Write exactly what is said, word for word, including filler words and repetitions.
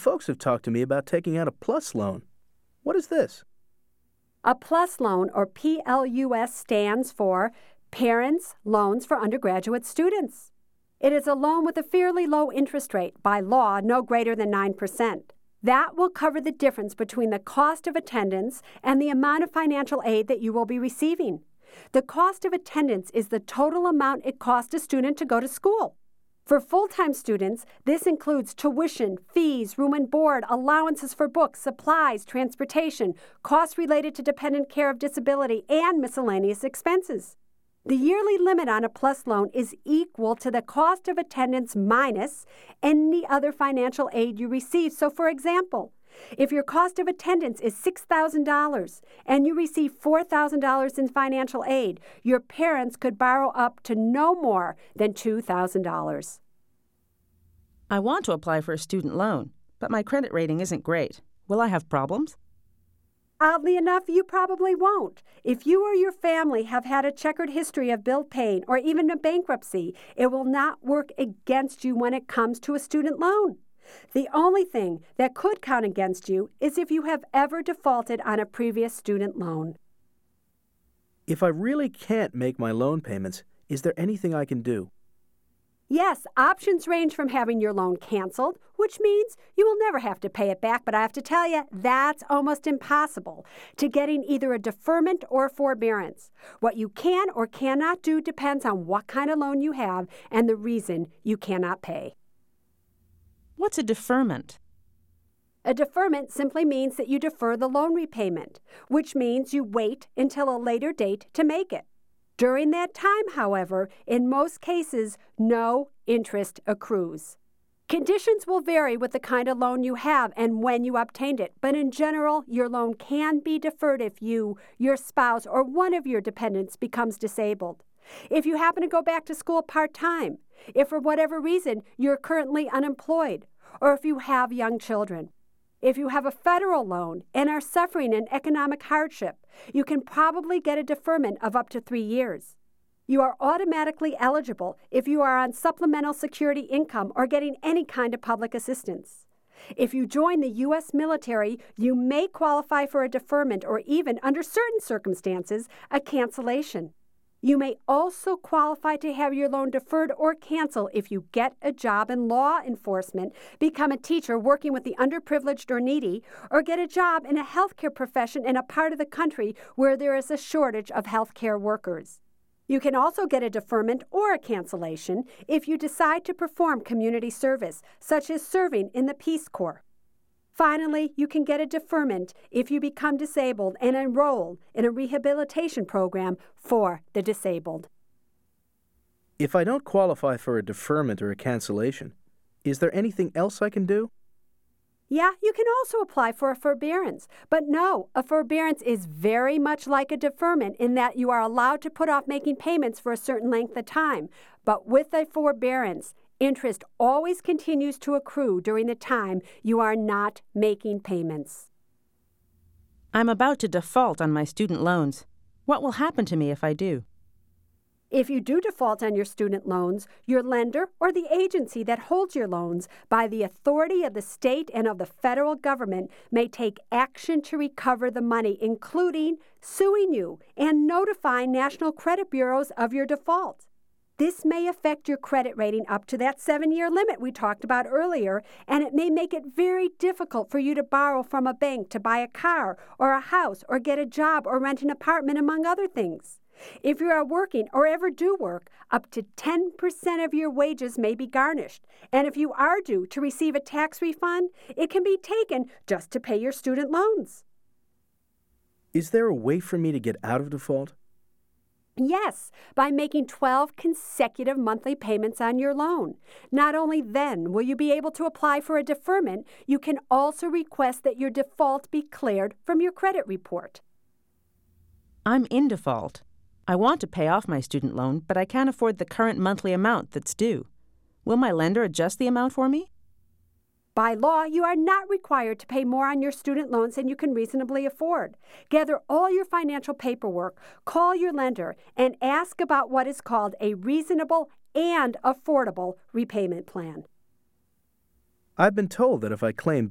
Folks have talked to me about taking out a PLUS loan. What is this? A PLUS loan, or P L U S, stands for Parents' Loans for Undergraduate Students. It is a loan with a fairly low interest rate, by law no greater than nine percent. That will cover the difference between the cost of attendance and the amount of financial aid that you will be receiving. The cost of attendance is the total amount it costs a student to go to school. For full-time students, this includes tuition, fees, room and board, allowances for books, supplies, transportation, costs related to dependent care of disability, and miscellaneous expenses. The yearly limit on a PLUS loan is equal to the cost of attendance minus any other financial aid you receive. So, for example, if your cost of attendance is six thousand dollars and you receive four thousand dollars in financial aid, your parents could borrow up to no more than two thousand dollars. I want to apply for a student loan, but my credit rating isn't great. Will I have problems? Oddly enough, you probably won't. If you or your family have had a checkered history of bill paying or even a bankruptcy, it will not work against you when it comes to a student loan. The only thing that could count against you is if you have ever defaulted on a previous student loan. If I really can't make my loan payments, is there anything I can do? Yes, options range from having your loan canceled, which means you will never have to pay it back, but I have to tell you, that's almost impossible, to getting either a deferment or forbearance. What you can or cannot do depends on what kind of loan you have and the reason you cannot pay. What's a deferment? A deferment simply means that you defer the loan repayment, which means you wait until a later date to make it. During that time, however, in most cases, no interest accrues. Conditions will vary with the kind of loan you have and when you obtained it, but in general, your loan can be deferred if you, your spouse, or one of your dependents becomes disabled. If you happen to go back to school part-time, if for whatever reason you're currently unemployed, or if you have young children. If you have a federal loan and are suffering an economic hardship, you can probably get a deferment of up to three years. You are automatically eligible if you are on supplemental security income or getting any kind of public assistance. If you join the U S military, you may qualify for a deferment or even, under certain circumstances, a cancellation. You may also qualify to have your loan deferred or cancel if you get a job in law enforcement, become a teacher working with the underprivileged or needy, or get a job in a healthcare profession in a part of the country where there is a shortage of healthcare workers. You can also get a deferment or a cancellation if you decide to perform community service, such as serving in the Peace Corps. Finally, you can get a deferment if you become disabled and enroll in a rehabilitation program for the disabled. If I don't qualify for a deferment or a cancellation, is there anything else I can do? Yeah, you can also apply for a forbearance. But no, a forbearance is very much like a deferment in that you are allowed to put off making payments for a certain length of time. But with a forbearance, interest always continues to accrue during the time you are not making payments. I'm about to default on my student loans. What will happen to me if I do? If you do default on your student loans, your lender or the agency that holds your loans, by the authority of the state and of the federal government, may take action to recover the money, including suing you and notifying national credit bureaus of your default. This may affect your credit rating up to that seven-year limit we talked about earlier, and it may make it very difficult for you to borrow from a bank to buy a car or a house or get a job or rent an apartment, among other things. If you are working or ever do work, up to ten percent of your wages may be garnished. And if you are due to receive a tax refund, it can be taken just to pay your student loans. Is there a way for me to get out of default? Yes, by making twelve consecutive monthly payments on your loan. Not only then will you be able to apply for a deferment, you can also request that your default be cleared from your credit report. I'm in default. I want to pay off my student loan, but I can't afford the current monthly amount that's due. Will my lender adjust the amount for me? By law, you are not required to pay more on your student loans than you can reasonably afford. Gather all your financial paperwork, call your lender, and ask about what is called a reasonable and affordable repayment plan. I've been told that if I claim